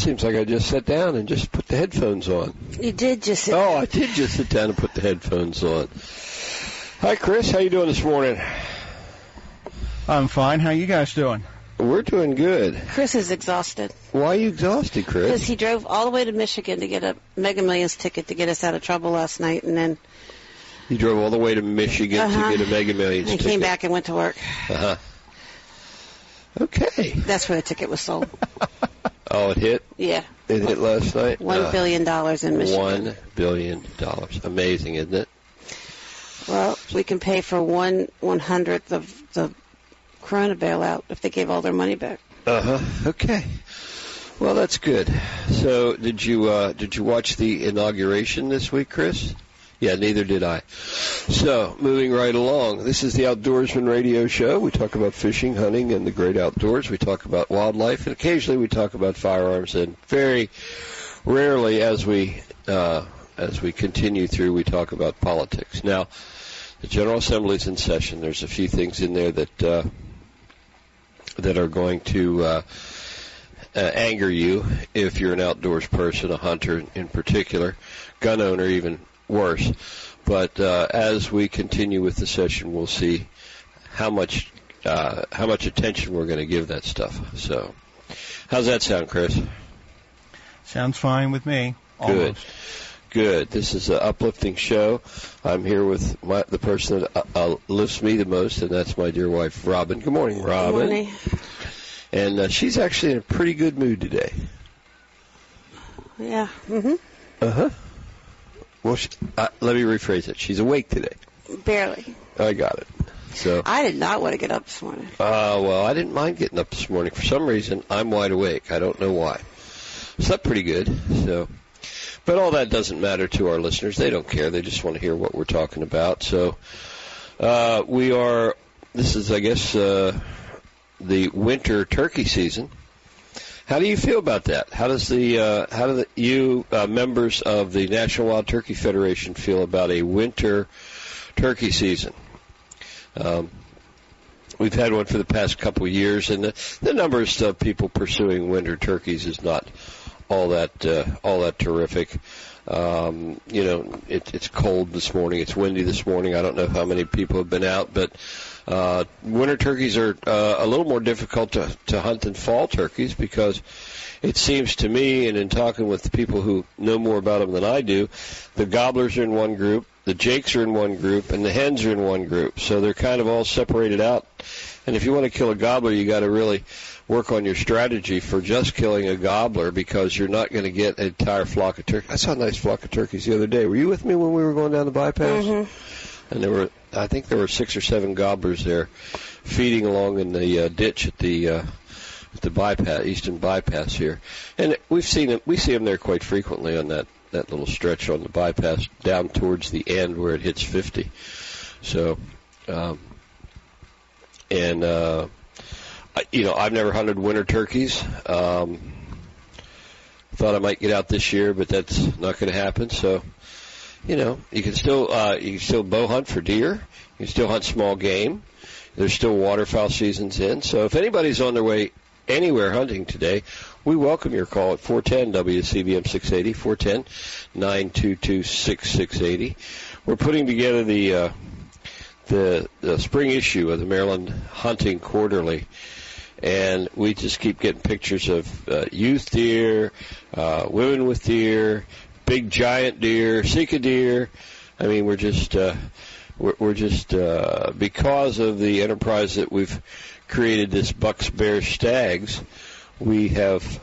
seems like I just sat down and just put the headphones on. You did just sit down. Oh, I did just sit down and put the headphones on. Hi, Chris. How you doing this morning? I'm fine. How you guys doing? We're doing good. Chris is exhausted. Why are you exhausted, Chris? Because he drove all the way to Michigan to get a Mega Millions ticket to get us out of trouble last night, and then... He drove all the way to Michigan to get a Mega Millions ticket. And came back and went to work. Okay. That's where the ticket was sold. Oh, it hit? Yeah. It hit last night? $1 billion in Michigan. $1 billion. Amazing, isn't it? Well, we can pay for 1/100th of the Corona bailout if they gave all their money back. Okay. Well, that's good. So, did you watch the inauguration this week, Chris? Yeah, neither did I. So, moving right along, this is the Outdoorsman Radio Show. We talk about fishing, hunting, and the great outdoors. We talk about wildlife, and occasionally we talk about firearms. And very rarely, as we continue through, we talk about politics. Now, the General Assembly's in session. There's a few things in there that are going to anger you if you're an outdoors person, a hunter in particular, gun owner even worse. But as we continue with the session, we'll see how much attention we're going to give that stuff. So, how's that sound, Chris? Sounds fine with me. Almost. Good. This is an uplifting show. I'm here with the person that lifts me the most, and that's my dear wife, Robin. Good morning, Robin. Good morning. And she's actually in a pretty good mood today. Yeah. Well, let me rephrase it. She's awake today. Barely. I got it. So I did not want to get up this morning. Well, I didn't mind getting up this morning. For some reason, I'm wide awake. I don't know why. Slept pretty good. So, but all that doesn't matter to our listeners. They don't care. They just want to hear what we're talking about. So this is, I guess, the winter turkey season. How do you feel about that? How do you members of the National Wild Turkey Federation feel about a winter turkey season? We've had one for the past couple of years, and the numbers of people pursuing winter turkeys is not all that terrific. It's cold this morning. It's windy this morning. I don't know how many people have been out, but winter turkeys are a little more difficult to hunt than fall turkeys, because it seems to me, and in talking with the people who know more about them than I do, the gobblers are in one group, the jakes are in one group, and the hens are in one group. So they're kind of all separated out. And if you want to kill a gobbler, you got to really work on your strategy for just killing a gobbler, because you're not going to get an entire flock of turkeys. I saw a nice flock of turkeys the other day. Were you with me when we were going down the bypass? Mm-hmm. And I think there were 6 or 7 gobblers there feeding along in the ditch at the bypass, eastern bypass here. And we see them there quite frequently on that little stretch on the bypass down towards the end where it hits 50. So, I've never hunted winter turkeys. Thought I might get out this year, but that's not going to happen. So, you can still bow hunt for deer. You can still hunt small game. There's still waterfowl seasons in. So if anybody's on their way anywhere hunting today, we welcome your call at 410-WCBM 680, 410-922-6680. We're putting together the spring issue of the Maryland Hunting Quarterly, and we just keep getting pictures of youth deer, women with deer, big giant deer, Sika deer. I mean, we're just because of the enterprise that we've created, this Bucks, Bears, Stags, we have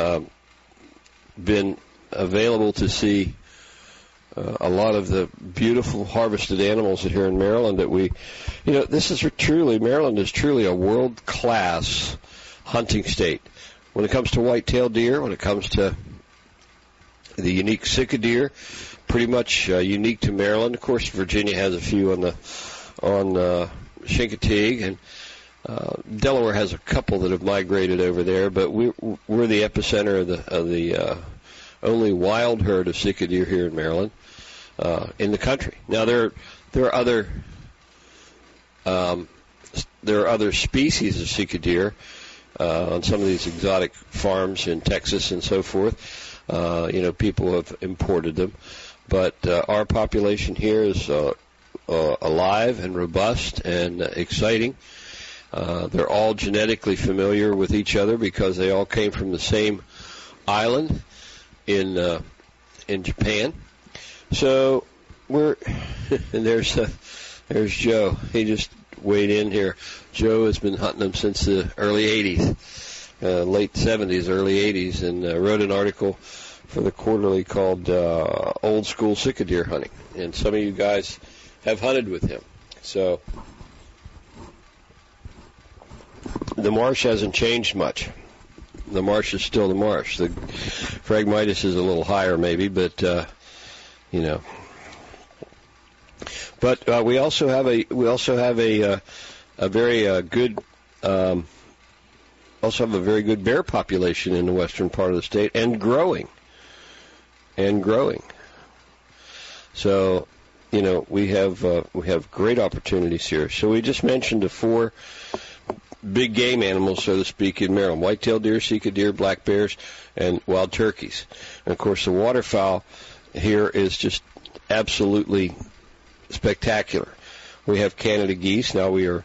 been available to see a lot of the beautiful harvested animals that here in Maryland that Maryland is truly a world-class hunting state. When it comes to white-tailed deer, when it comes to the unique Sika deer, pretty much unique to Maryland. Of course, Virginia has a few on Chincoteague, and Delaware has a couple that have migrated over there. But we're the epicenter of the only wild herd of Sika deer here in Maryland, in the country. Now there are other species of Sika deer, on some of these exotic farms in Texas and so forth. People have imported them. But our population here is alive and robust and exciting. They're all genetically familiar with each other because they all came from the same island in Japan. So and there's Joe. He just weighed in here. Joe has been hunting them since the early 80s, late 70s, early 80s, and wrote an article for the Quarterly called Old School Sitka Deer Hunting. And some of you guys have hunted with him. So the marsh hasn't changed much. The marsh is still the marsh. The Phragmites is a little higher maybe, but But we also have a very good bear population in the western part of the state, and growing. So, we have great opportunities here. So we just mentioned the 4 big game animals, so to speak, in Maryland: white-tailed deer, Sika deer, black bears, and wild turkeys. And of course, the waterfowl here is just absolutely spectacular. We have Canada geese. Now the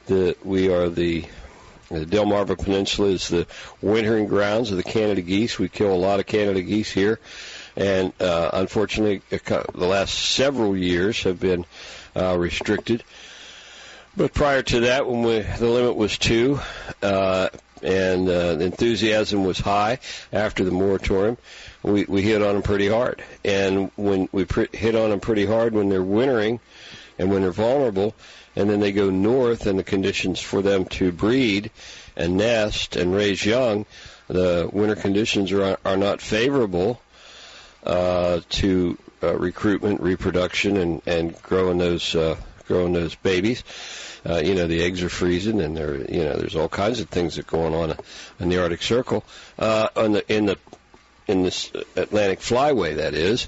Delmarva Peninsula is the wintering grounds of the Canada geese. We kill a lot of Canada geese here, and unfortunately, the last several years have been restricted. But prior to that, when the limit was 2, and the enthusiasm was high after the moratorium, we hit on them pretty hard. And when we hit on them pretty hard when they're wintering and when they're vulnerable, and then they go north and the conditions for them to breed and nest and raise young, the winter conditions are not favorable to recruitment, reproduction, and growing those babies. The eggs are freezing, and there's all kinds of things that going on in the Arctic Circle, in this Atlantic flyway, that is.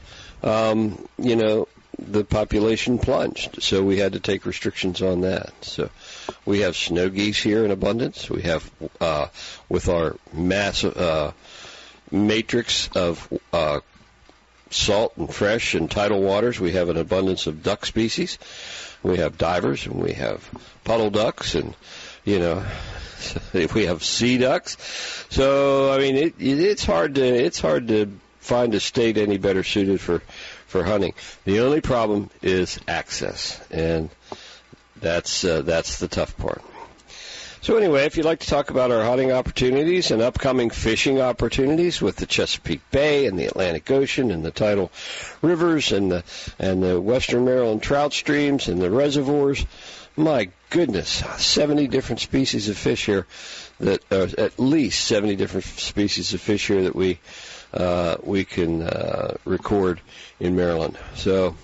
The population plunged, so we had to take restrictions on that. So we have snow geese here in abundance. We have, with our massive matrix of salt and fresh and tidal waters, we have an abundance of duck species. We have divers, and we have puddle ducks, and we have sea ducks. So I mean, it's hard to find a state any better suited for hunting. The only problem is access, and that's the tough part. So anyway, if you'd like to talk about our hunting opportunities and upcoming fishing opportunities with the Chesapeake Bay and the Atlantic Ocean and the tidal rivers and the Western Maryland trout streams and the reservoirs, my goodness, 70 different species of fish here, at least 70 different species of fish here that we can record in Maryland. So,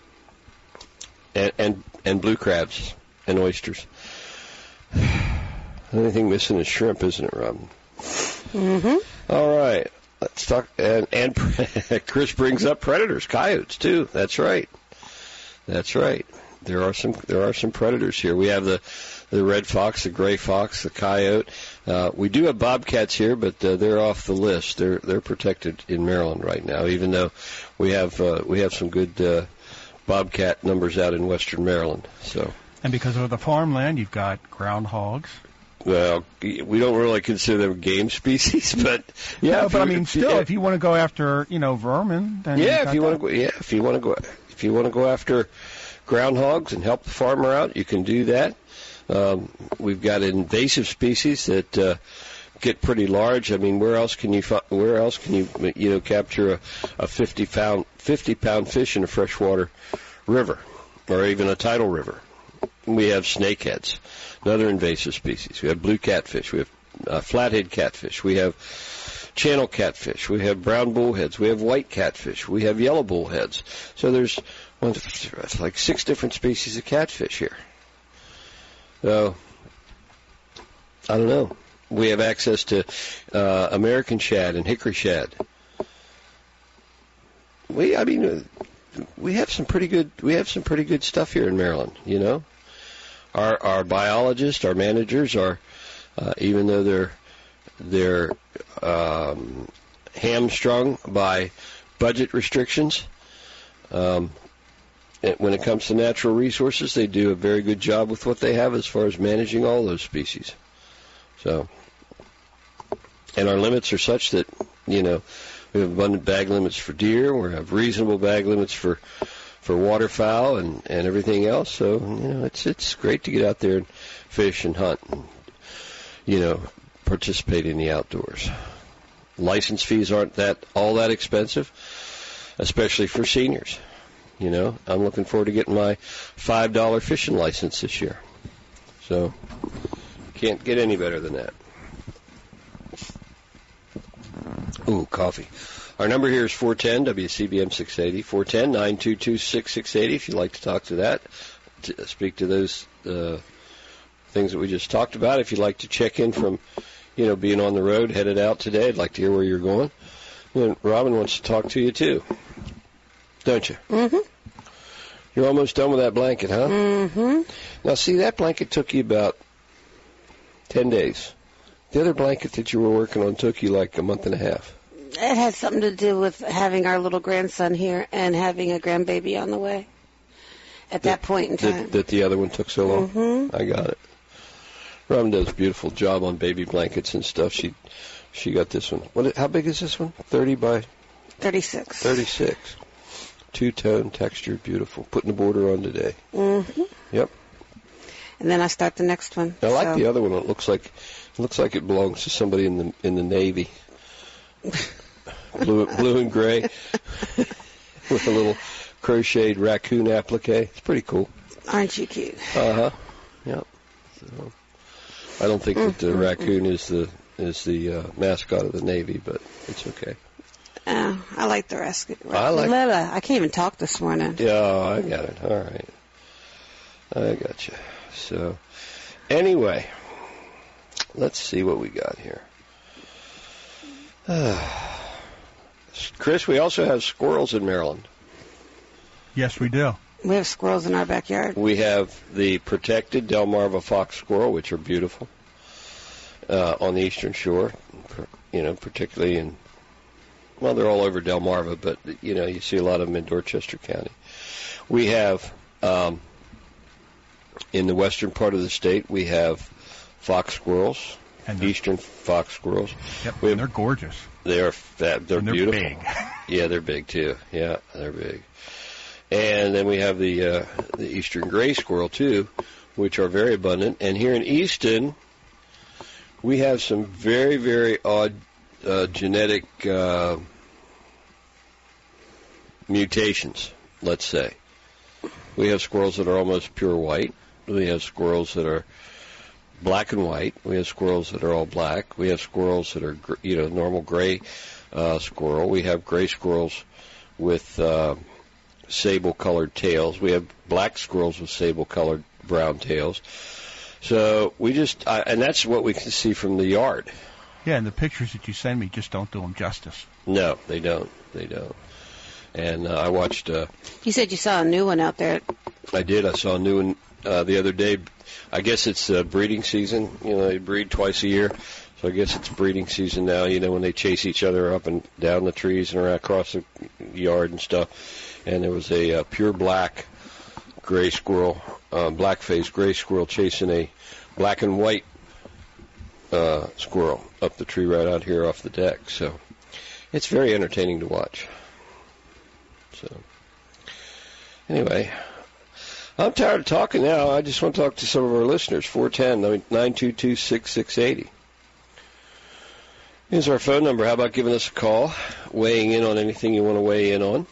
and blue crabs and oysters. The only thing missing is shrimp, isn't it, Robin? Mm-hmm. All right, let's talk. And Chris brings up predators, coyotes too. That's right. There are some predators here. We have the red fox, the gray fox, the coyote. We do have bobcats here, but they're off the list. They're protected in Maryland right now, even though we have some good bobcat numbers out in Western Maryland. So. And because of the farmland, you've got groundhogs. Well, we don't really consider them game species, but yeah. No, but I mean, still, if you want to go after, vermin, then if you want to go after groundhogs and help the farmer out, you can do that. We've got invasive species that get pretty large. I mean, where else can you capture a 50-pound fish in a freshwater river or even a tidal river? We have snakeheads, another invasive species. We have blue catfish. We have flathead catfish. We have channel catfish. We have brown bullheads. We have white catfish. We have yellow bullheads. So there's like 6 different species of catfish here. So, I don't know. We have access to American shad and hickory shad. We have some pretty good stuff here in Maryland, Our biologists, our managers are, even though they're they're hamstrung by budget restrictions. When it comes to natural resources, they do a very good job with what they have as far as managing all those species. So, and our limits are such that, we have abundant bag limits for deer, we have reasonable bag limits for waterfowl and everything else. So, it's great to get out there and fish and hunt and, participate in the outdoors. License fees aren't all that expensive, especially for seniors. I'm looking forward to getting my $5 fishing license this year. So, can't get any better than that. Ooh, coffee. Our number here is 410 WCBM 680, 410-922-6680 if you'd like to talk to that, to speak to those things that we just talked about. If you'd like to check in from, being on the road, headed out today, I'd like to hear where you're going. Robin wants to talk to you, too. Don't you? Mm-hmm. You're almost done with that blanket, huh? Mm-hmm. Now, see, that blanket took you about 10 days. The other blanket that you were working on took you like a month and a half. It has something to do with having our little grandson here and having a grandbaby on the way at that point in time. That the other one took so long? Mm-hmm. I got it. Robin does a beautiful job on baby blankets and stuff. She got this one. How big is this one? 30 by? 36. 36. Two-tone texture, beautiful. Putting the border on today. Mm-hmm. Yep. And then I start the next one. I like the other one. It looks like it belongs to somebody in the Navy. blue and gray with a little crocheted raccoon applique. It's pretty cool. Aren't you cute? Uh-huh. Yep. So, I don't think that the raccoon is the mascot of the Navy, but it's okay. I like the raccoon. I can't even talk this morning. Yeah, I got it. All right. I got you. So, anyway, let's see what we got here. Chris, we also have squirrels in Maryland. Yes, we do. We have squirrels in our backyard. We have the protected Delmarva fox squirrel, which are beautiful, on the eastern shore, particularly in, well, they're all over Delmarva, but, you see a lot of them in Dorchester County. We have, in the western part of the state, we have fox squirrels, eastern fox squirrels. Yep, and they're gorgeous. They're beautiful. Big. Yeah, they're big, too. Yeah, they're big. And then we have the eastern gray squirrel, too, which are very abundant. And here in Easton, we have some very, very odd genetic mutations, let's say. We have squirrels that are almost pure white. We have squirrels that are black and white. We have squirrels that are all black. We have squirrels that are, normal gray squirrel. We have gray squirrels with sable-colored tails. We have black squirrels with sable-colored brown tails. So we just, and that's what we can see from the yard. Yeah, and the pictures that you send me just don't do them justice. No, they don't. They don't. And I watched. You said you saw a new one out there. I did. I saw a new one the other day. I guess it's breeding season. They breed twice a year. So I guess it's breeding season now, when they chase each other up and down the trees and around across the yard and stuff. And there was a pure black gray squirrel, black-faced gray squirrel chasing a black and white squirrel up the tree right out here off the deck. So it's very entertaining to watch. So anyway, I'm tired of talking now. I just want to talk to some of our listeners. 410-922-6680 is our phone number. How about giving us a call, weighing in on anything you want to weigh in on?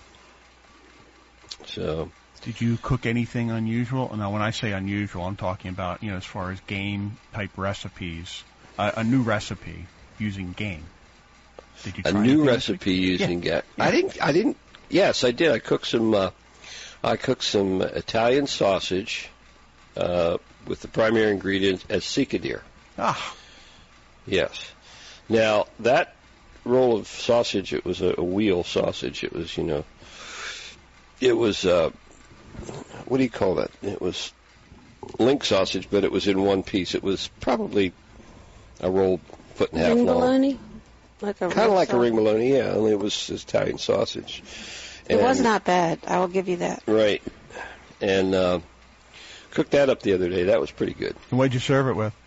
So, did you cook anything unusual? Now, when I say unusual, I'm talking about, as far as game-type recipes, a new recipe using game. Did you try a new recipe using game? Yeah. I didn't. Yes, I did. I cooked some Italian sausage with the primary ingredient as cicadeer. Ah. Yes. Now, that roll of sausage, it was a wheel sausage. It was, it was, what do you call that? It was link sausage, but it was in one piece. It was probably a roll foot and a half Ring long. bologna? Kind Kind of like a ring bologna, yeah, only it was Italian sausage. It was not bad. I will give you that. Right. And cooked that up the other day. That was pretty good. And what'd you serve it with?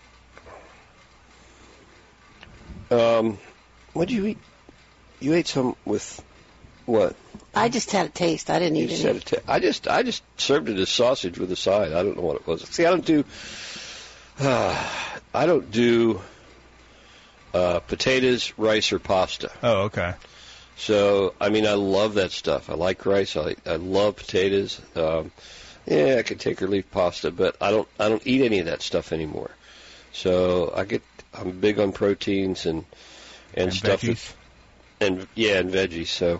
What'd you eat? You ate some with what? I just had a taste. I didn't eat it. I just served it as sausage with a side. I don't know what it was. See, I don't do potatoes, rice, or pasta. Oh, okay. So, I mean, I love that stuff. I like rice. I love potatoes. I could take or leave pasta, but I don't eat any of that stuff anymore. So I'm big on proteins and stuff. Veggies. And veggies. So,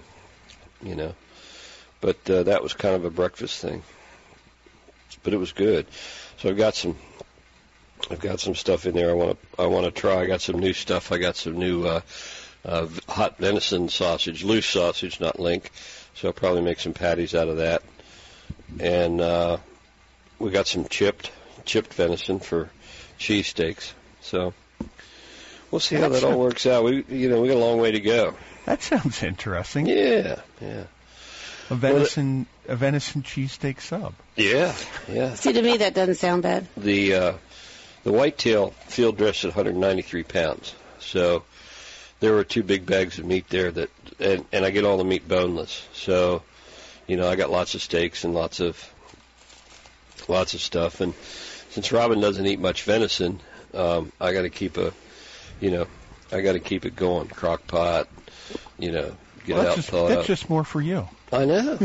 but that was kind of a breakfast thing. But it was good. So I've got some stuff in there I want to try. I got some new stuff. I got some new hot venison sausage, loose sausage, not link. So I'll probably make some patties out of that. And we got some chipped venison for cheesesteaks. So we'll see how that all works out. We got a long way to go. That sounds interesting. Yeah. A venison cheesesteak sub. Yeah. See, to me, that doesn't sound bad. The whitetail field dressed at 193 pounds. So there were 2 big bags of meat there and I get all the meat boneless. So, I got lots of steaks and lots of stuff. And since Robin doesn't eat much venison, I got to keep it going. Crock pot, get out, thaw it up. That's just more for you. I know.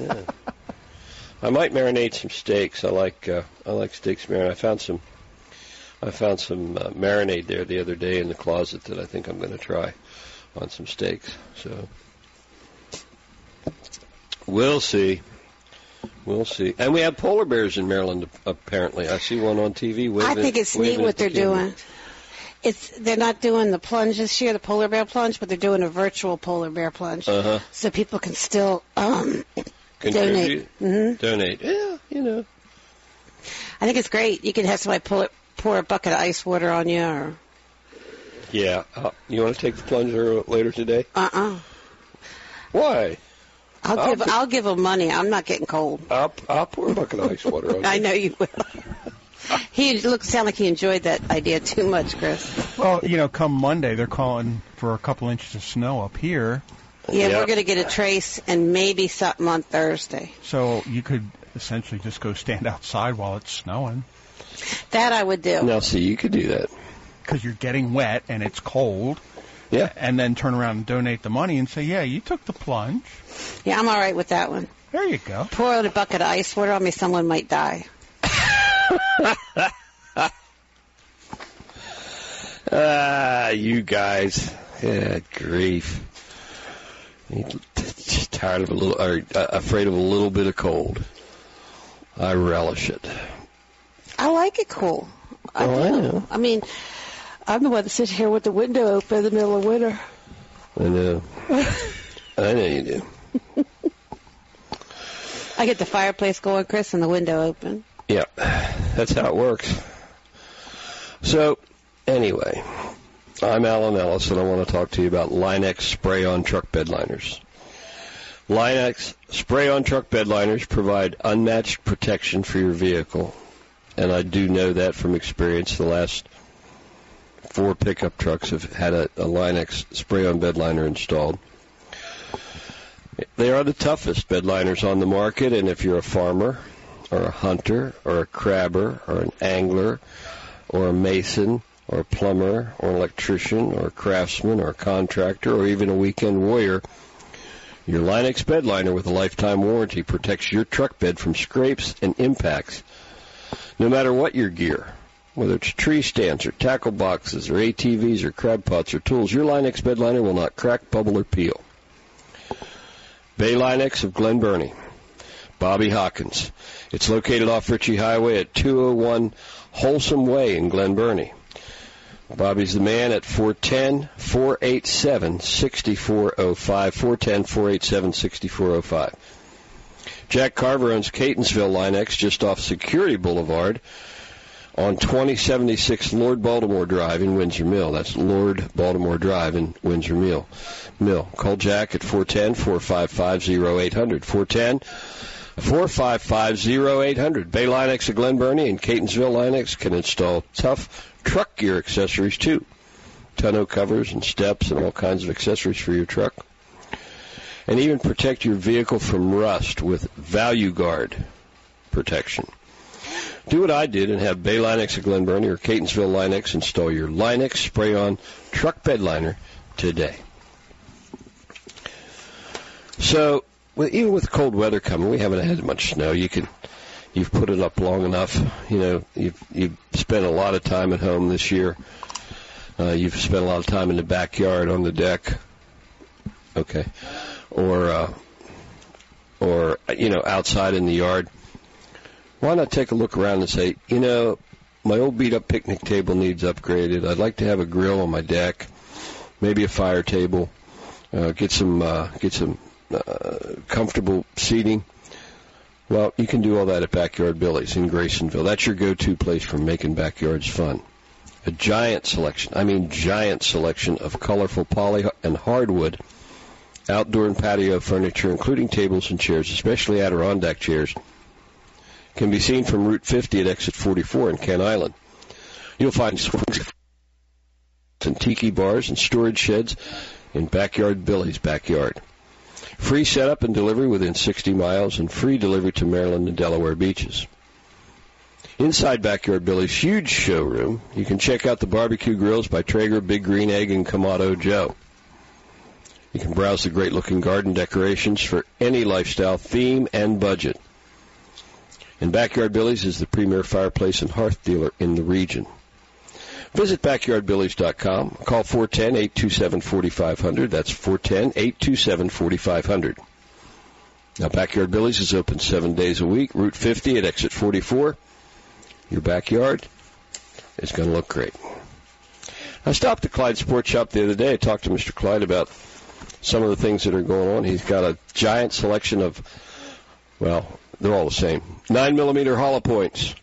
I might marinate some steaks. I like steaks marinade. I found some marinade there the other day in the closet that I think I'm going to try on some steaks. So we'll see. And we have polar bears in Maryland, apparently. I see one on TV. I think it's neat what they're doing. They're not doing the plunge this year, the polar bear plunge, but they're doing a virtual polar bear plunge. Uh-huh. So people can still donate. Mm-hmm. Donate. Yeah, I think it's great. You can have somebody pour a bucket of ice water on you. Or... Yeah. You want to take the plunge later today? Why? I'll give them money. I'm not getting cold. I'll pour a bucket of ice water on you. I know you will. He sound like he enjoyed that idea too much, Chris. Well, come Monday, they're calling for a couple inches of snow up here. Yeah, we're going to get a trace and maybe something on Thursday. So you could essentially just go stand outside while it's snowing. That I would do. Now, see, you could do that. Because you're getting wet and it's cold. Yeah. And then turn around and donate the money and say, yeah, you took the plunge. Yeah, I'm all right with that one. There you go. Pour out a bucket of ice water on me, someone might die. You guys. Yeah, grief. Tired of afraid of a little bit of cold. I relish it. I like it cool. I know. I mean, I'm the one that sits here with the window open in the middle of winter. I know. I know you do. I get the fireplace going, Chris, and the window open. Yeah, that's how it works. So, anyway, I'm Alan Ellis, and I want to talk to you about Line-X spray-on truck bed liners. Line-X spray-on truck bed liners provide unmatched protection for your vehicle, and I do know that from experience. The last 4 pickup trucks have had a Line-X spray-on bed liner installed. They are the toughest bed liners on the market, and if you're a farmer or a hunter or a crabber or an angler or a mason or a plumber or an electrician or a craftsman or a contractor or even a weekend warrior, your Line-X bed liner with a lifetime warranty protects your truck bed from scrapes and impacts. No matter what your gear, whether it's tree stands or tackle boxes or ATVs or crab pots or tools, your Line-X bed liner will not crack, bubble, or peel. Bay Line-X of Glen Burnie. Bobby Hawkins. It's located off Ritchie Highway at 201 Wholesome Way in Glen Burnie. Bobby's the man at 410-487-6405, 410-487-6405. Jack Carver owns Catonsville Line-X just off Security Boulevard on 2076 Lord Baltimore Drive in Windsor Mill. That's Lord Baltimore Drive in Windsor Mill. Call Jack at 410-455-0800. 410-455-0800. Bay Line-X of Glen Burnie and Catonsville Line-X can install tough truck gear accessories, too. Tonneau covers and steps and all kinds of accessories for your truck. And even protect your vehicle from rust with Value Guard protection. Do what I did and have Bay Line-X of Glen Burnie or Catonsville Line-X install your Line-X spray-on truck bed liner today. So, even with cold weather coming, we haven't had much snow. You've put it up long enough. You know, you've spent a lot of time at home this year. You've spent a lot of time in the backyard on the deck. Okay. Or outside in the yard. Why not take a look around and say, my old beat-up picnic table needs upgraded. I'd like to have a grill on my deck, maybe a fire table, get some comfortable seating. Well, you can do all that at Backyard Billy's in Graysonville. That's your go-to place for making backyards fun. A giant selection of colorful poly and hardwood outdoor and patio furniture, including tables and chairs, especially Adirondack chairs, can be seen from Route 50 at exit 44 in Kent Island. You'll find swings and tiki bars and storage sheds in Backyard Billy's backyard. Free setup and delivery within 60 miles and free delivery to Maryland and Delaware beaches. Inside Backyard Billy's huge showroom, you can check out the barbecue grills by Traeger, Big Green Egg, and Kamado Joe. You can browse the great-looking garden decorations for any lifestyle, theme, and budget. And Backyard Billy's is the premier fireplace and hearth dealer in the region. Visit BackyardBillys.com. Call 410-827-4500. That's 410-827-4500. Now, Backyard Billy's is open 7 days a week. Route 50 at exit 44. Your backyard is going to look great. I stopped at Clyde Sports Shop the other day. I talked to Mr. Clyde about some of the things that are going on. He's got a giant selection of, well, they're all the same. 9mm hollow points.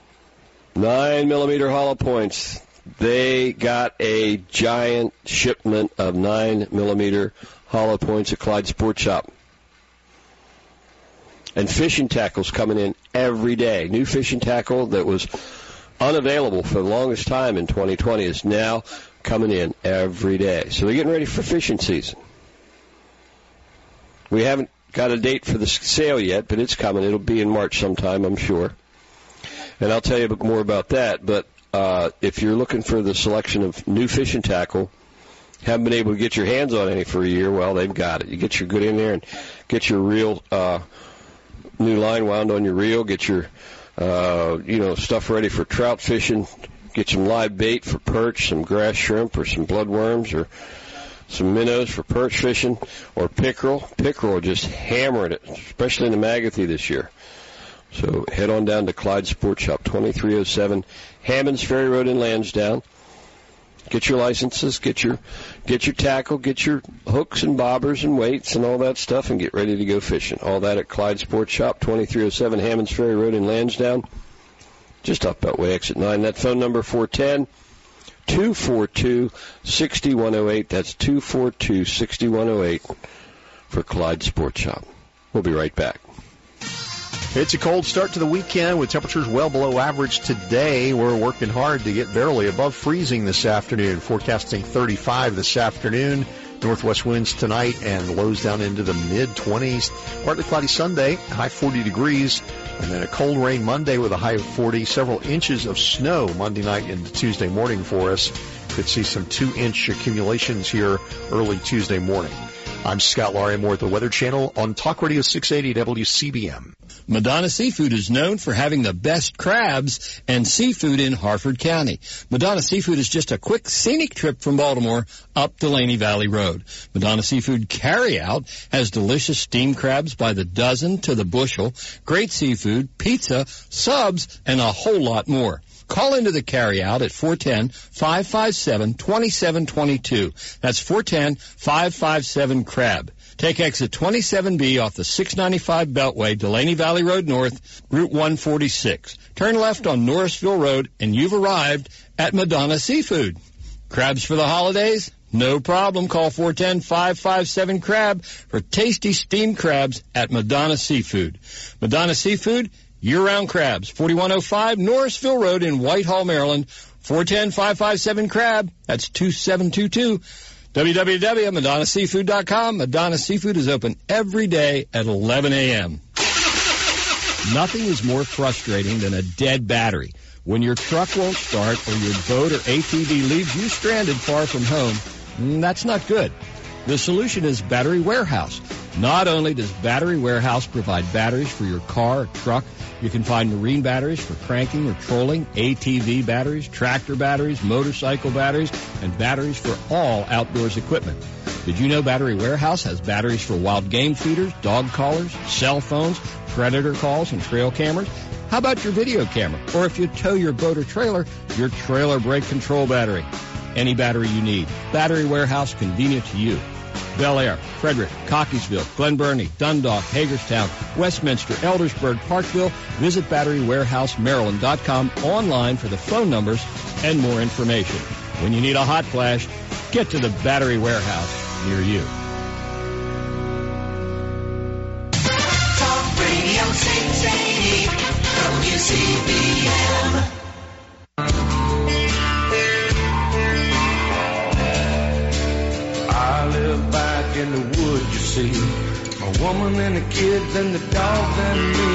9mm hollow points. They got a giant shipment of 9mm hollow points at Clyde Sports Shop. And fishing tackle's coming in every day. New fishing tackle that was unavailable for the longest time in 2020 is now coming in every day. So they're getting ready for fishing season. We haven't got a date for the sale yet, but it's coming. It'll be in March sometime, I'm sure. And I'll tell you more about that. But if you're looking for the selection of new fishing tackle, haven't been able to get your hands on any for a year, well, they've got it. You get your good in there and get your reel, new line wound on your reel, get your, stuff ready for trout fishing, get some live bait for perch, some grass shrimp or some bloodworms or some minnows for perch fishing or pickerel. Pickerel are just hammering it, especially in the Magathie this year. So head on down to Clyde Sports Shop, 2307 Hammonds Ferry Road in Lansdowne. Get your licenses, get your tackle, get your hooks and bobbers and weights and all that stuff, and get ready to go fishing. All that at Clyde Sports Shop, 2307 Hammonds Ferry Road in Lansdowne, just up that way, exit 9. That phone number, 410-242-6108. That's 242-6108 for Clyde Sports Shop. We'll be right back. It's a cold start to the weekend with temperatures well below average today. We're working hard to get barely above freezing this afternoon. Forecasting 35 this afternoon. Northwest winds tonight and lows down into the mid-20s. Partly cloudy Sunday, high 40 degrees. And then a cold rain Monday with a high of 40. Several inches of snow Monday night into Tuesday morning for us. Could see some 2-inch accumulations here early Tuesday morning. I'm Scott Laurie, more at the Weather Channel on Talk Radio 680 WCBM. Madonna Seafood is known for having the best crabs and seafood in Harford County. Madonna Seafood is just a quick scenic trip from Baltimore up Delaney Valley Road. Madonna Seafood Carryout has delicious steamed crabs by the dozen to the bushel, great seafood, pizza, subs, and a whole lot more. Call into the carryout at 410-557-2722. That's 410-557-CRAB. Take exit 27B off the 695 Beltway, Delaney Valley Road North, Route 146. Turn left on Norrisville Road, and you've arrived at Madonna Seafood. Crabs for the holidays? No problem. Call 410-557-CRAB for tasty steamed crabs at Madonna Seafood. Madonna Seafood, year-round crabs. 4105 Norrisville Road in Whitehall, Maryland. 410-557-CRAB. That's 2722. www.madonnaseafood.com. Madonna Seafood is open every day at 11 a.m. Nothing is more frustrating than a dead battery. When your truck won't start or your boat or ATV leaves you stranded far from home, that's not good. The solution is Battery Warehouse. Not only does Battery Warehouse provide batteries for your car or truck, you can find marine batteries for cranking or trolling, ATV batteries, tractor batteries, motorcycle batteries, and batteries for all outdoors equipment. Did you know Battery Warehouse has batteries for wild game feeders, dog collars, cell phones, predator calls, and trail cameras? How about your video camera? Or if you tow your boat or trailer, your trailer brake control battery. Any battery you need. Battery Warehouse, convenient to you. Bel Air, Frederick, Cockeysville, Glen Burnie, Dundalk, Hagerstown, Westminster, Eldersburg, Parkville. Visit BatteryWarehouseMaryland.com online for the phone numbers and more information. When you need a hot flash, get to the Battery Warehouse near you. Talk Radio 680, WCBM. I live back in the woods, you see, a woman and the kids and the dogs and me.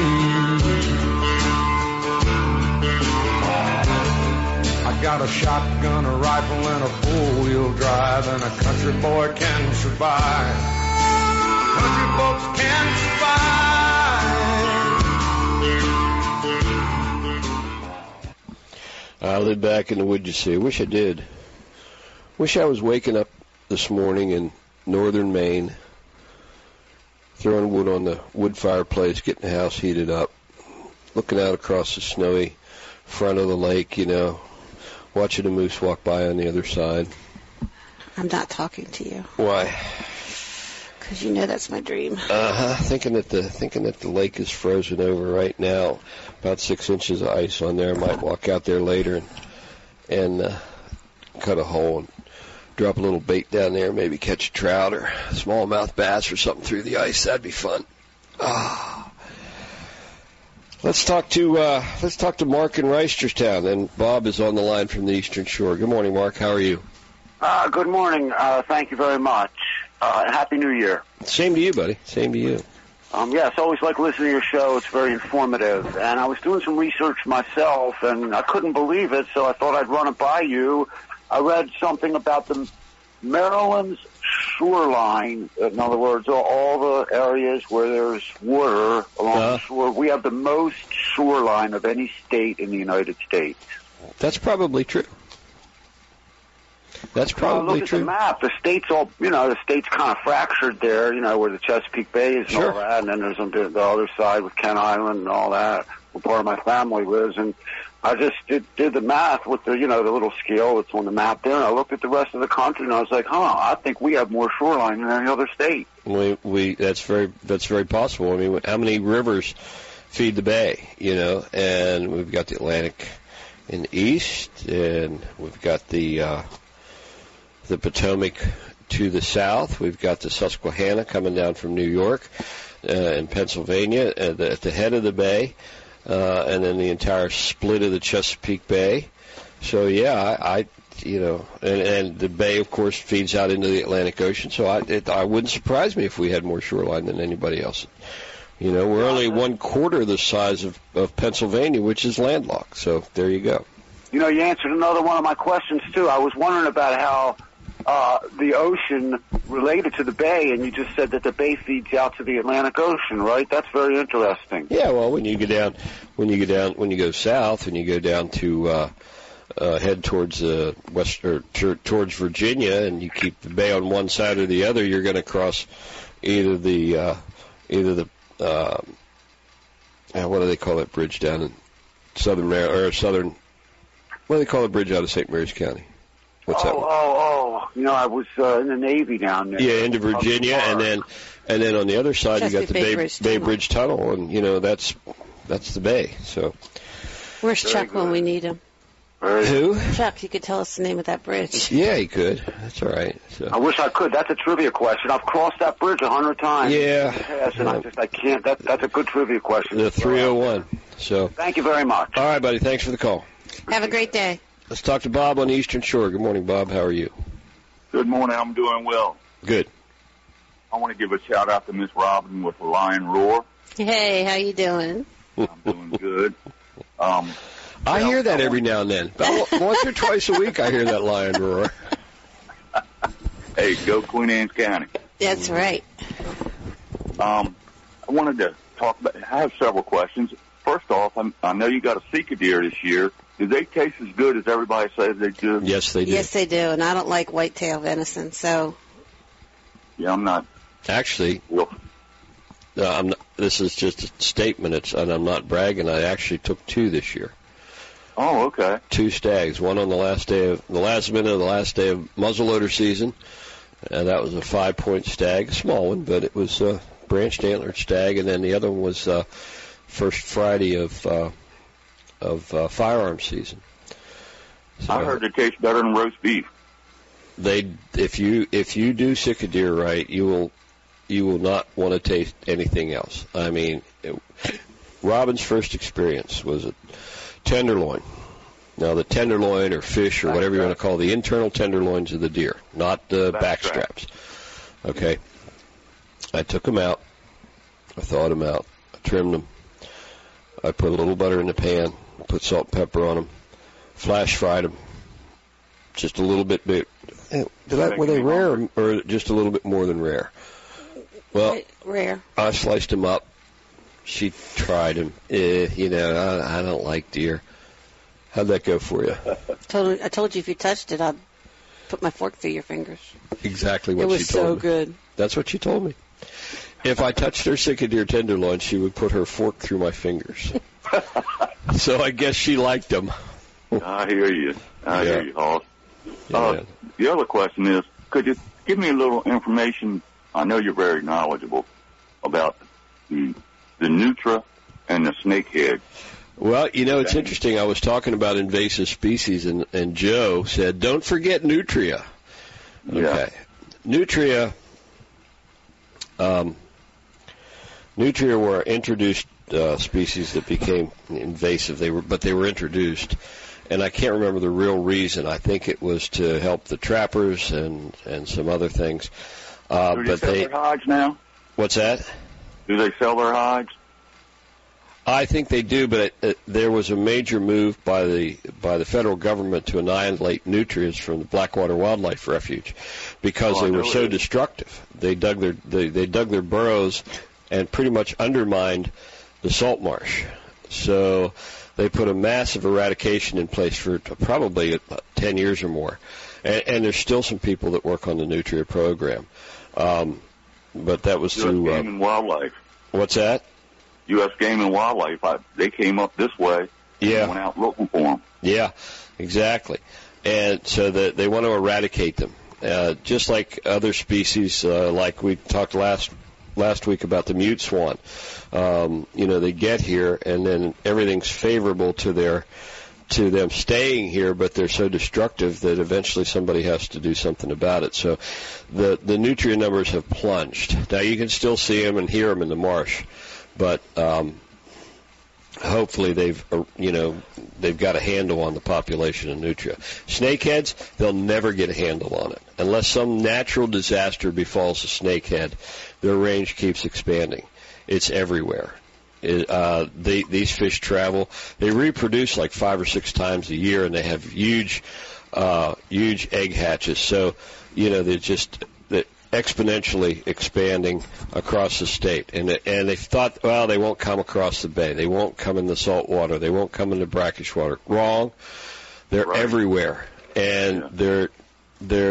I got a shotgun, a rifle, and a four-wheel drive, and a country boy can survive. Country folks can survive. I live back in the woods, you see. Wish I did. Wish I was waking up this morning in northern Maine, throwing wood on the wood fireplace, getting the house heated up, looking out across the snowy front of the lake, you know, watching a moose walk by on the other side. I'm not talking to you. Why? Because you know that's my dream. Thinking that the lake is frozen over right now, about 6 inches of ice on there. I might walk out there later and cut a hole and drop a little bait down there, maybe catch a trout or a smallmouth bass or something through the ice. That'd be fun. Let's talk to Mark in Reisterstown, and Bob is on the line from the Eastern Shore. Good morning, Mark. How are you? Good morning. Thank you very much. Happy New Year. Same to you, buddy. Same to you. Yes, always like listening to your show. It's very informative. And I was doing some research myself, and I couldn't believe it, so I thought I'd run it by you. I read something about the Maryland's shoreline. In other words, all the areas where there's water along the shore. We have the most shoreline of any state in the United States. That's probably true. That's probably look true. Look at the map. The state's all, the state's kind of fractured there, where the Chesapeake Bay is and all that. And then there's the other side with Kent Island and all that, where part of my family lives. And I just did the math with the, the little scale that's on the map there, and I looked at the rest of the country, and I was like, I think we have more shoreline than any other state. That's very possible. I mean, how many rivers feed the bay, and we've got the Atlantic in the east, and we've got the Potomac to the south. We've got the Susquehanna coming down from New York and Pennsylvania at the head of the bay. And then the entire split of the Chesapeake Bay. So, and the bay, of course, feeds out into the Atlantic Ocean. So I wouldn't surprise me if we had more shoreline than anybody else. We're only 1/4 the size of Pennsylvania, which is landlocked. So there you go. You answered another one of my questions, too. I was wondering about how the ocean related to the bay, and you just said that the bay feeds out to the Atlantic Ocean, right? That's very interesting. Yeah, well, when you go south, and you go down to head towards west or towards Virginia, and you keep the bay on one side or the other, you're going to cross either the what do they call that bridge down in southern? What do they call the bridge out of St. Mary's County? What's that one? I was in the Navy down there. Yeah, into Virginia, and then on the other side you got the Bay Bridge Tunnel, and that's the bay. So where's Chuck when we need him? Who? Chuck, you could tell us the name of that bridge. Yeah, he could. That's all right. So. I wish I could. That's a trivia question. I've crossed that bridge 100 times. Yeah. And I can't. That's a good trivia question. The 301. So. Thank you very much. All right, buddy. Thanks for the call. Have a great day. Let's talk to Bob on the Eastern Shore. Good morning, Bob. How are you? Good morning. I'm doing well. Good. I want to give a shout out to Miss Robin with the Lion Roar. Hey, how you doing? I'm doing good. I hear that every now and then. About once or twice a week I hear that lion roar. Hey, go Queen Anne's County. That's right. I wanted to talk about, I have several questions. First off, I know you got a Sika deer this year. Do they taste as good as everybody says they do? Yes, they do. Yes, they do, and I don't like whitetail venison, so. Yeah, I'm not. Actually, I'm not, this is just a statement, and I'm not bragging. I actually took 2 this year. Oh, okay. 2 stags, one on the last day of muzzleloader season, and that was a 5-point stag, a small one, but it was a branched antlered stag, and then the other one was first Friday of firearm season. So I heard it tastes better than roast beef. If you do Sika deer right, you will not want to taste anything else. I mean, Robin's first experience was a tenderloin. Now, the tenderloin or fish or whatever you want to call the internal tenderloins of the deer, not the back straps. Okay. I took them out. I thawed them out. I trimmed them. I put a little butter in the pan, put salt and pepper on them, flash fried them, just a little bit big. Were they rare or just a little bit more than rare? Well, rare. I sliced them up. She tried them. I don't like deer. How'd that go for you? I told you if you touched it, I'd put my fork through your fingers. Exactly what she told me. It was so good. That's what she told me. If I touched her Sika deer tenderloin, she would put her fork through my fingers. So I guess she liked them. I hear you. I hear you, Hoss. Yeah. The other question is, could you give me a little information? I know you're very knowledgeable about the nutria and the snakehead. Well, it's interesting. I was talking about invasive species, and Joe said, don't forget nutria. Okay. Yeah. Nutria were introduced species that became invasive. They were introduced. And I can't remember the real reason. I think it was to help the trappers and some other things. Do they sell their hides now? What's that? Do they sell their hides? I think they do, but there was a major move by the federal government to annihilate nutrias from the Blackwater Wildlife Refuge because they were so destructive. They dug their burrows and pretty much undermined the salt marsh. So they put a massive eradication in place for probably 10 years or more. And there's still some people that work on the nutria program. But that was through... U.S. Game and Wildlife. What's that? U.S. Game and Wildlife. They came up this way and went out looking for them. Yeah, exactly. And so they want to eradicate them. Just like other species, like we talked last week about the mute swan. They get here, and then everything's favorable to them staying here, but they're so destructive that eventually somebody has to do something about it. So the nutria numbers have plunged. Now you can still see them and hear them in the marsh, but hopefully they've got a handle on the population of nutria. Snakeheads, they'll never get a handle on it unless some natural disaster befalls a snakehead. Their range keeps expanding. It's everywhere. These fish travel. They reproduce like 5 or 6 times a year, and they have huge egg hatches. So, they're just exponentially expanding across the state. And they thought, well, they won't come across the bay. They won't come in the salt water. They won't come in the brackish water. Wrong. They're everywhere, and they're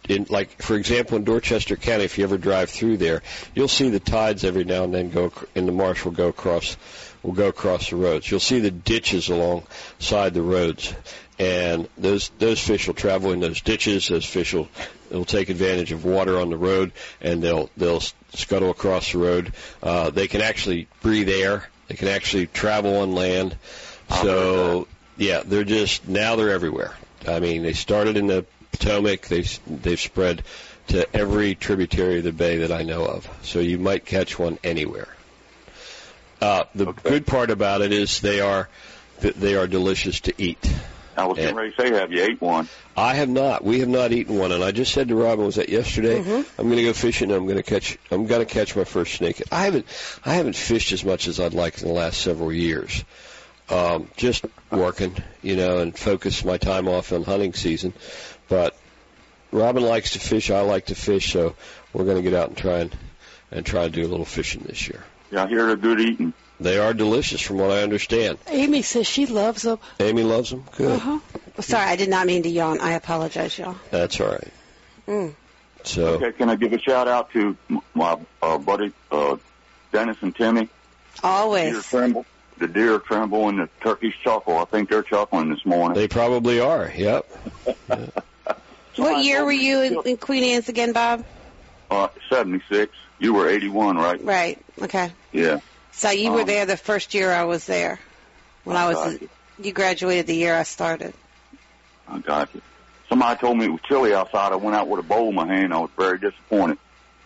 like for example in Dorchester County, if you ever drive through there, you'll see the tides every now and then in the marsh will go across the roads. You'll see the ditches alongside the roads, and those fish will travel in those ditches. Those fish will take advantage of water on the road, and they'll scuttle across the road. They can actually breathe air. They can actually travel on land. So yeah, they're everywhere. I mean, they started in the Potomac. They've spread to every tributary of the bay that I know of. So you might catch one anywhere. The good part about it is they are delicious to eat. I was getting ready to say, have you ate one? I have not. We have not eaten one, and I just said to Robin, was that yesterday? Mm-hmm. I'm going to go fishing. And I'm going to catch my first snake. I haven't fished as much as I'd like in the last several years. Just working, and focus my time off on hunting season. But Robin likes to fish. I like to fish, so we're going to get out and try and do a little fishing this year. Yeah, I hear they're good eating. They are delicious, from what I understand. Amy says she loves them. Amy loves them? Good. Uh-huh. Sorry, I did not mean to yawn. I apologize, y'all. That's all right. So. Okay, can I give a shout-out to my buddy Dennis and Timmy? Always. The deer tremble and the turkeys chuckle. I think they're chuckling this morning. They probably are, yep. What year were you in Queen Anne's again, Bob? 76. You were 81, right? Right, okay. Yeah. So you were there the first year I was there. You graduated the year I started. I got you. Somebody told me it was chilly outside. I went out with a bowl in my hand. I was very disappointed.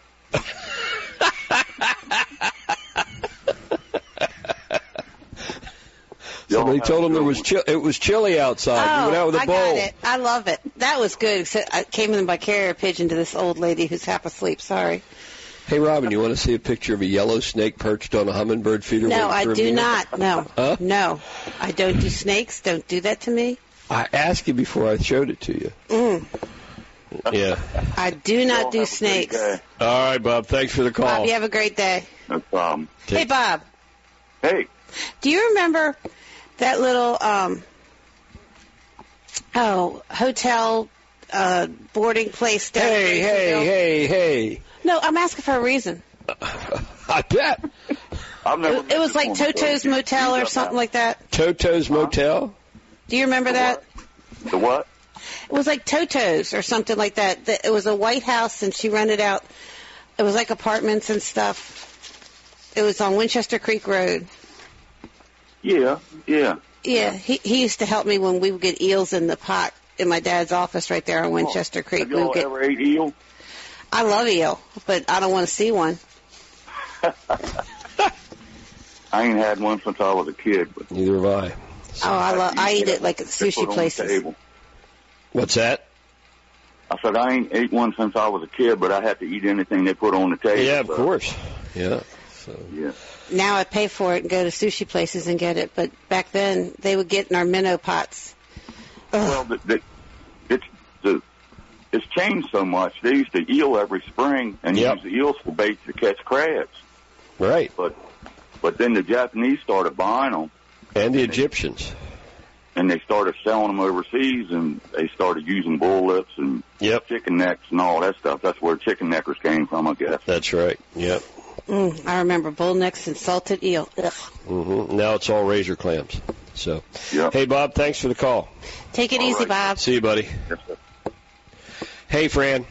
Somebody told him it was chilly outside. You went out with a bowl. I got it. I love it. That was good. Except I came in by carrier pigeon to this old lady who's half asleep. Sorry. Hey, Robin, you want to see a picture of a yellow snake perched on a hummingbird feeder? No, I do not. No. Huh? No. I don't do snakes. Don't do that to me. I asked you before I showed it to you. Yeah. I do not do snakes. All right, Bob. Thanks for the call. Bob, you have a great day. No problem. Hey, Bob. Hey. Do you remember that little hotel boarding place down Hey. No, I'm asking for a reason. I bet. It was like Toto's Motel or something like that. Toto's Motel? Do you remember that? The what? It was like Toto's or something like that. It was a white house, and she rented out. It was like apartments and stuff. It was on Winchester Creek Road. Yeah. Yeah, he used to help me when we would get eels in the pot in my dad's office right there on Winchester Creek. Have you ever ate eel? I love eel, but I don't want to see one. I ain't had one since I was a kid. But neither have I. So I eat it like at sushi places. What's that? I said I ain't ate one since I was a kid, but I had to eat anything they put on the table. Yeah, of course. Yeah. So. Yeah. Now I pay for it and go to sushi places and get it, but back then they would get in our minnow pots. Ugh. Well, it's changed so much. They used to eel every spring and use the eels for bait to catch crabs. Right. But then the Japanese started buying them. And the Egyptians. And they started selling them overseas, and they started using bull lips and chicken necks and all that stuff. That's where chicken neckers came from, I guess. That's right. Yep. I remember bull necks and salted eel. Ugh. Mm-hmm. Now it's all razor clams. So, yep. Hey, Bob, thanks for the call. Take it easy, Bob. See you, buddy. Yes, sir. Hey, Fran.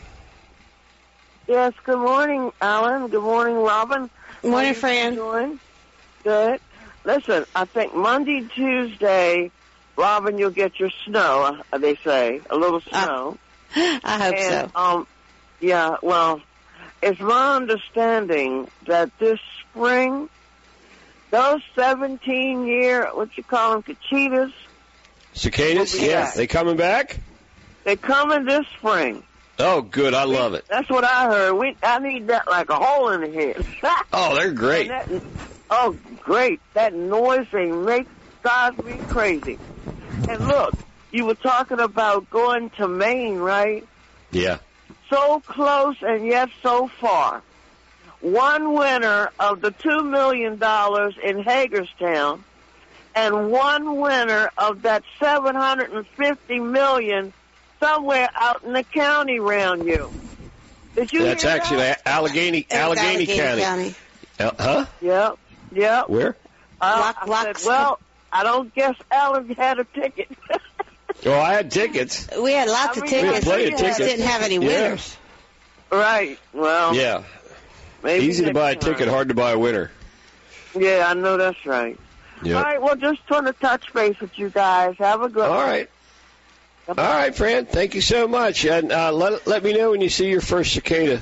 Yes, good morning, Alan. Good morning, Robin. Good morning, Fran. Doing? Good. Listen, I think Monday, Tuesday, Robin, you'll get your snow, they say, a little snow. I hope so. Yeah, well, it's my understanding that this spring, those 17-year, what you call them, cicadas? Yeah. They coming back? They're coming this spring. Oh, good. I love it. That's what I heard. I need that like a hole in the head. Oh, they're great. Great. That noise they make drives me crazy. And look, you were talking about going to Maine, right? Yeah. So close and yet so far. One winner of the $2 million in Hagerstown and one winner of that $750 million somewhere out in the county around you. Did you That's hear actually that? Allegheny County. Huh? Yep. Yep. Where? I said, well, I don't guess Alan had a ticket. Oh, I had tickets. We had lots of tickets. We had plenty of We just tickets. didn't have any Yeah. winners. Right. Well. Yeah. Maybe Easy to next buy a time. ticket, hard to buy a winner. Yeah, I know that's right. Yep. All right. Well, just trying to touch base with you guys. Have a good All one. right. All right, Fran. Thank you so much. And let me know when you see your first cicada.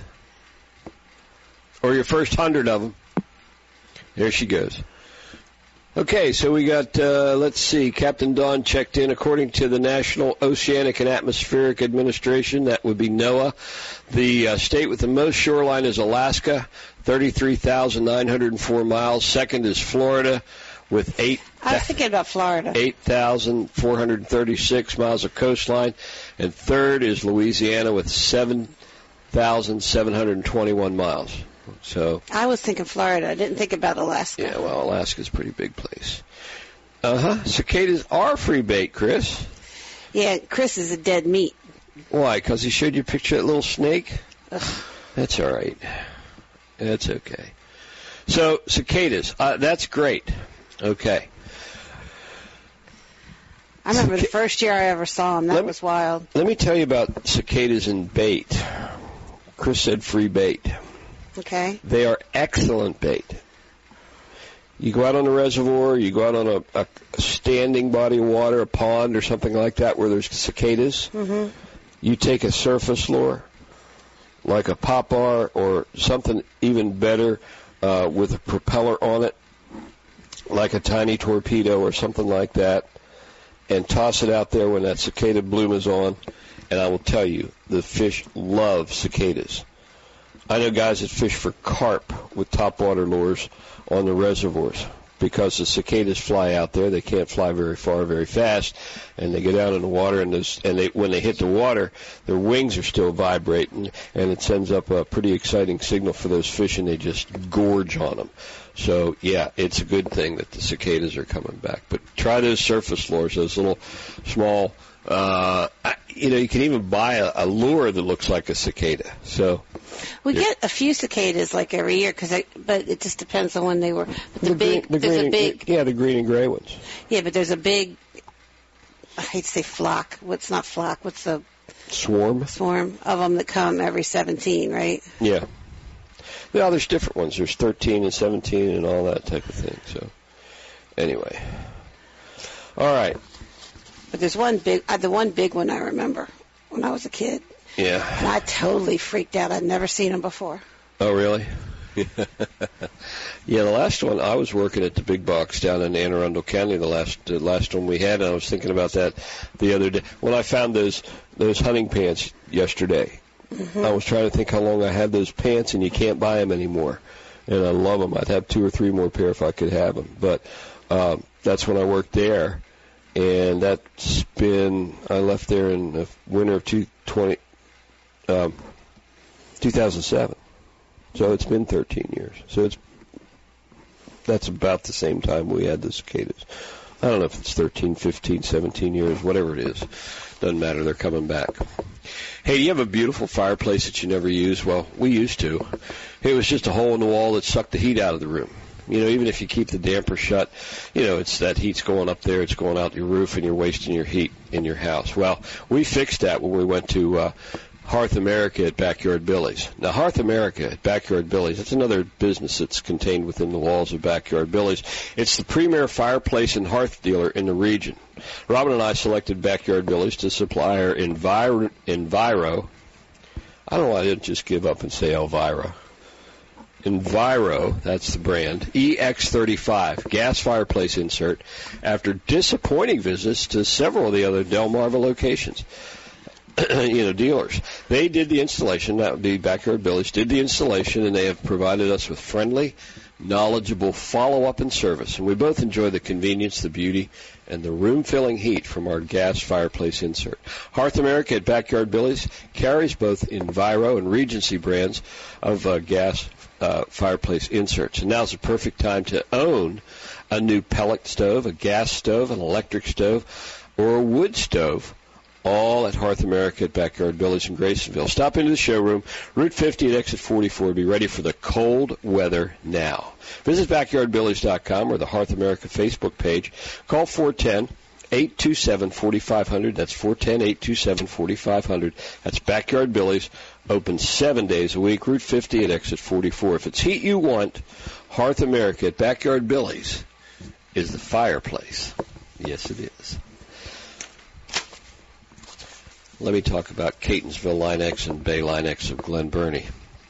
Or your first 100 of them. There she goes. Okay, so we got, let's see, Captain Dawn checked in. According to the National Oceanic and Atmospheric Administration, that would be NOAA, the state with the most shoreline is Alaska, 33,904 miles. Second is Florida with I was thinking about Florida. 8,436 miles of coastline. And third is Louisiana with 7,721 miles. So I was thinking Florida. I didn't think about Alaska. yeah, well, Alaska's a pretty big place. Cicadas are free bait, Chris. Yeah, Chris is a dead meat. Why? Because he showed you a picture of that little snake? Ugh. That's all right. That's okay. So, cicadas, that's great. Okay. I remember the first year I ever saw him. That was wild. Let me tell you about cicadas and bait. Chris said free bait. Okay. They are excellent bait. You go out on a reservoir, you go out on a standing body of water, a pond or something like that where there's cicadas. Mm-hmm. You take a surface lure, like a poplar or something even better with a propeller on it, like a tiny torpedo or something like that, and toss it out there when that cicada bloom is on. And I will tell you, the fish love cicadas. I know guys that fish for carp with topwater lures on the reservoirs because the cicadas fly out there. They can't fly very far, very fast, and they get out in the water, and when they hit the water, their wings are still vibrating, and it sends up a pretty exciting signal for those fish, and they just gorge on them. So, yeah, it's a good thing that the cicadas are coming back. But try those surface lures, those little small, you can even buy a lure that looks like a cicada. So we get a few cicadas like every year, but it just depends on when they were. But the green and gray ones. Yeah, but there's a big. I hate to say flock. What's not flock? What's the swarm? Swarm of them that come every 17, right? Yeah. Well, there's different ones. There's 13 and 17 and all that type of thing. So, anyway, all right. But there's one big, the one big one I remember when I was a kid. Yeah. And I totally freaked out. I'd never seen them before. Oh, really? Yeah, the last one, I was working at the big box down in Anne Arundel County, the last one we had, and I was thinking about that the other day. When I found those hunting pants yesterday, mm-hmm. I was trying to think how long I had those pants, and you can't buy them anymore. And I love them. I'd have 2 or 3 more pair if I could have them. But that's when I worked there. And that's been, I left there in the winter of 2007. So it's been 13 years. So that's about the same time we had the cicadas. I don't know if it's 13, 15, 17 years, whatever it is. Doesn't matter. They're coming back. Hey, do you have a beautiful fireplace that you never use? Well, we used to. It was just a hole in the wall that sucked the heat out of the room. Even if you keep the damper shut, it's that heat's going up there, it's going out your roof, and you're wasting your heat in your house. Well, we fixed that when we went to Hearth America at Backyard Billy's. Now, Hearth America at Backyard Billy's, that's another business that's contained within the walls of Backyard Billy's. It's the premier fireplace and hearth dealer in the region. Robin and I selected Backyard Billy's to supply our Enviro. I don't know why I didn't just give up and say Elvira. Enviro, that's the brand, EX35, gas fireplace insert, after disappointing visits to several of the other Delmarva locations. Dealers. They did the installation, that would be Backyard Billy's, did the installation, and they have provided us with friendly, knowledgeable follow-up and service. And we both enjoy the convenience, the beauty, and the room-filling heat from our gas fireplace insert. Hearth America at Backyard Billy's carries both Enviro and Regency brands of gas fireplace inserts. And now's the perfect time to own a new pellet stove, a gas stove, an electric stove, or a wood stove all at Hearth America at Backyard Billy's in Graysonville. Stop into the showroom, Route 50 at exit 44. Be ready for the cold weather now. Visit BackyardBillys.com or the Hearth America Facebook page. Call 410-827-4500. That's 410-827-4500. That's Backyard Billy's, open 7 days a week, Route 50 at exit 44. If it's heat you want, Hearth America at Backyard Billy's is the fireplace. Yes, it is. Let me talk about Catonsville Line-X and Bay Line-X of Glen Burnie.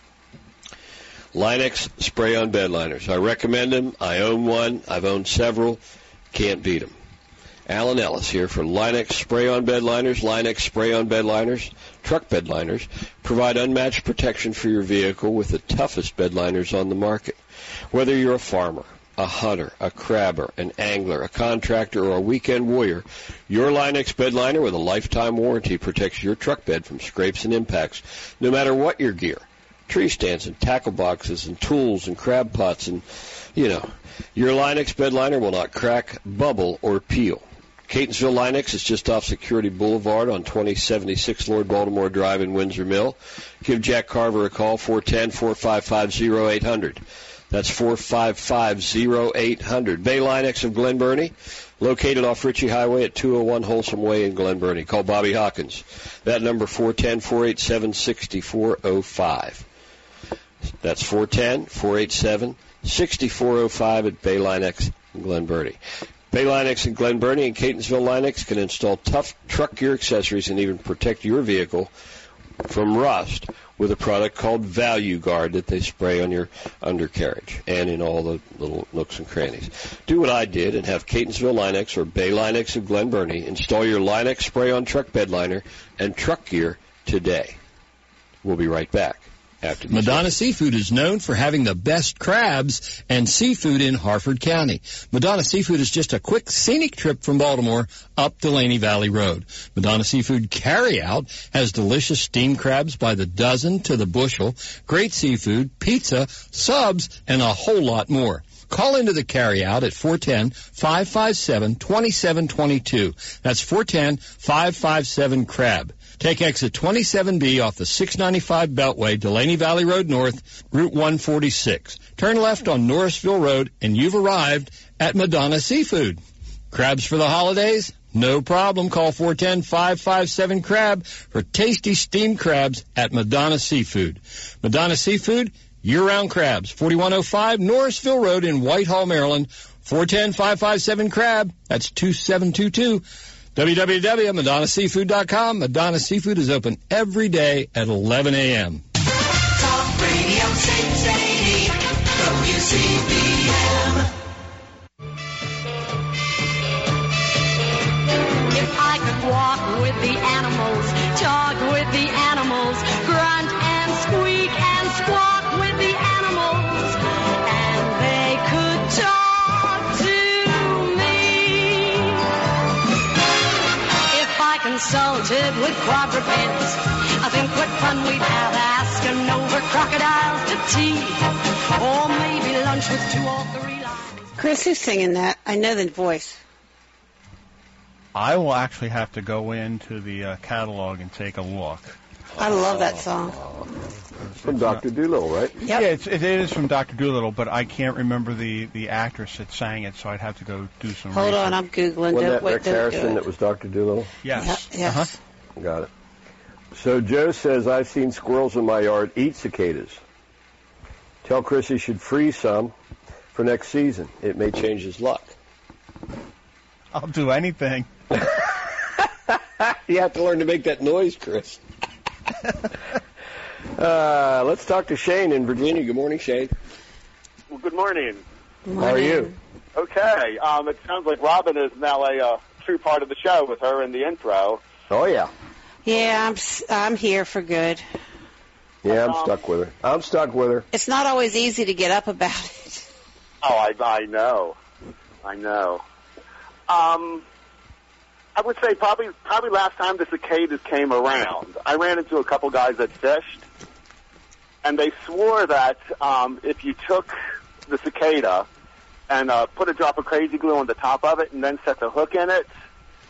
Line-X spray-on bed liners. I recommend them. I own one. I've owned several. Can't beat them. Alan Ellis here for Line-X spray-on bed liners. Line-X spray-on bed liners, truck bed liners, provide unmatched protection for your vehicle with the toughest bed liners on the market. Whether you're a farmer, a hunter, a crabber, an angler, a contractor, or a weekend warrior, your Line-X bed liner with a lifetime warranty protects your truck bed from scrapes and impacts, no matter what your gear. Tree stands and tackle boxes and tools and crab pots and, your Line-X bed liner will not crack, bubble, or peel. Catonsville Line-X is just off Security Boulevard on 2076 Lord Baltimore Drive in Windsor Mill. Give Jack Carver a call, 410-455-0800. That's 455-0800. Bay Line-X of Glen Burnie, located off Ritchie Highway at 201 Wholesome Way in Glen Burnie. Call Bobby Hawkins. That number, 410-487-6405. That's 410-487-6405 at Bay Line-X in Glen Burnie. Bay Line-X in Glen Burnie and Catonsville Line-X can install tough truck gear accessories and even protect your vehicle from rust with a product called Value Guard that they spray on your undercarriage and in all the little nooks and crannies. Do what I did and have Catonsville Line-X or Bay Line-X of Glen Burnie install your Line-X spray-on truck bed liner and truck gear today. We'll be right back. Madonna Seafood is known for having the best crabs and seafood in Harford County. Madonna Seafood is just a quick scenic trip from Baltimore up Delaney Valley Road. Madonna Seafood Carryout has delicious steamed crabs by the dozen to the bushel, great seafood, pizza, subs, and a whole lot more. Call into the carryout at 410-557-2722. That's 410-557-CRAB. Take exit 27B off the 695 Beltway, Delaney Valley Road North, Route 146. Turn left on Norrisville Road, and you've arrived at Madonna Seafood. Crabs for the holidays? No problem. Call 410-557-CRAB for tasty steamed crabs at Madonna Seafood. Madonna Seafood, year-round crabs, 4105 Norrisville Road in Whitehall, Maryland, 410-557-CRAB. That's 2722. www.madonnaseafood.com. Madonna Seafood is open every day at 11 a.m. Talk Radio 680 WCBM. If I could walk with the animals, talk with the animals, grunt and squeak and squawk with the animals, and they could talk to me. If I consulted with quadrupeds, I think what fun we'd have asking over crocodiles to tea, or maybe lunch with 2 or 3 lines. Chris, who's singing that? I know the voice. I will actually have to go into the catalog and take a look. I love that song. From Dr. Dolittle, right? Yep. Yeah, it is from Dr. Dolittle, but I can't remember the actress that sang it, so I'd have to go do some Hold research. on, I'm Googling. Wasn't that Wait, Rex don't do Harrison it. that was Dr. Dolittle? Yes. Yeah, yes. Got it. So Joe says, I've seen squirrels in my yard eat cicadas. Tell Chris he should freeze some for next season. It may change his luck. I'll do anything. You have to learn to make that noise, Chris. Let's talk to Shane in Virginia. Good morning, Shane. Well, good morning. How are you? Okay. It sounds like Robin is now a true part of the show with her in the intro. Oh, yeah. Yeah, I'm here for good. Yeah, I'm stuck with her. It's not always easy to get up about it. Oh, I know. I would say probably last time the cicadas came around, I ran into a couple guys that fished, and they swore that if you took the cicada and put a drop of crazy glue on the top of it and then set the hook in it,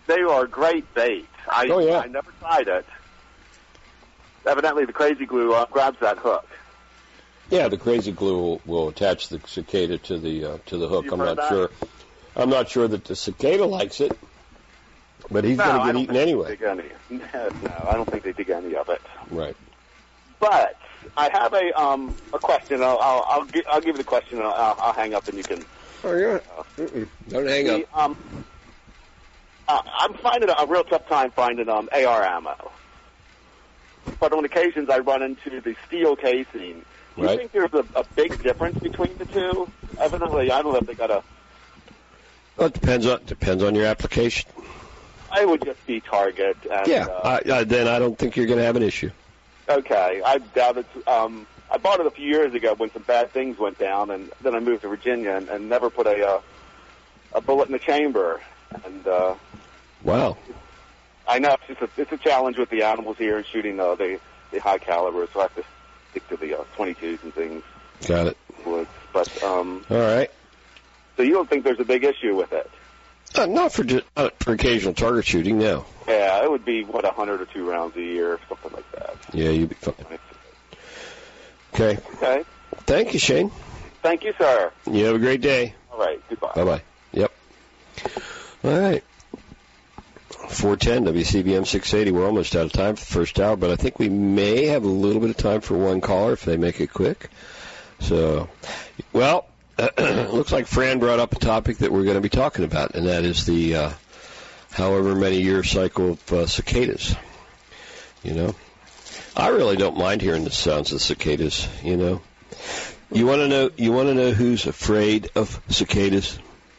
They are great bait. I never tried it. Evidently, the crazy glue grabs that hook. Yeah, the crazy glue will attach the cicada to the hook. I'm not sure that the cicada likes it, but he's going to get eaten anyway. No, I don't think they dig any of it. Right. But I have a question. I'll give the question. And I'll hang up, and you can. Oh yeah. Don't hang up. I'm finding a real tough time finding AR ammo. But on occasions, I run into the steel casing. Do you think there's a big difference between the two? Evidently, I don't know if they got a. Well, it depends on your application. I would just be target. And, then I don't think you're going to have an issue. Okay, I doubt it. I bought it a few years ago when some bad things went down, and then I moved to Virginia and never put a bullet in the chamber. And wow, I know it's a challenge with the animals here and shooting the high caliber, so I have to stick to the 22s and things. Got it. But all right. So you don't think there's a big issue with it? Not for occasional target shooting, no. Yeah, it would be 100 or 2 rounds a year, something like that. Yeah, you'd be fine. Okay. Okay. Thank you, Shane. Thank you, sir. You have a great day. All right. Goodbye. Bye-bye. Yep. All right. 410 WCBM 680. We're almost out of time for the first hour, but I think we may have a little bit of time for one caller if they make it quick. So, well, looks like Fran brought up a topic that we're going to be talking about, and that is the however many year cycle of cicadas. You know, I really don't mind hearing the sounds of cicadas. You know, you want to know who's afraid of cicadas?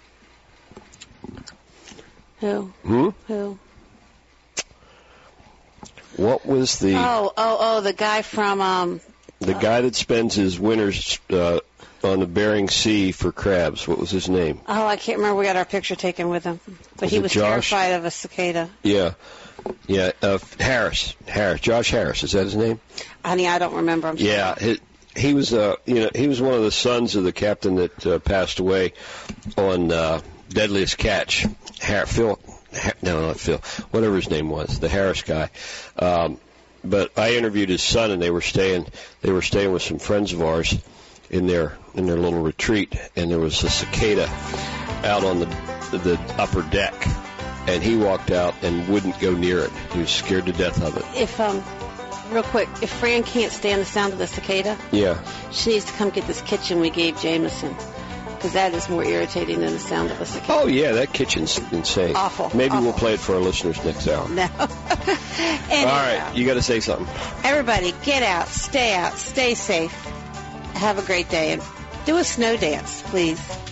Who? Who? What was the? The guy from. The guy that spends his winters on the Bering Sea for crabs. What was his name? Oh, I can't remember. We got our picture taken with him, but he was Josh? terrified of a cicada. Yeah. Harris. Josh Harris. Is that his name? Honey, I don't remember. I'm sorry. He was he was one of the sons of the captain that passed away on Deadliest Catch. Not Phil. Whatever his name was, the Harris guy. But I interviewed his son, and they were staying with some friends of ours in their little retreat, and there was a cicada out on the upper deck, and he walked out and wouldn't go near it. He was scared to death of it. If real quick, if Fran can't stand the sound of the cicada, she needs to come get this kitchen we gave Jameson, because that is more irritating than the sound of a cicada. Oh yeah, that kitchen's insane. Awful. Maybe we'll play it for our listeners next hour. No. All right, you got to say something. Everybody, get out, stay safe. Have a great day, and do a snow dance, please.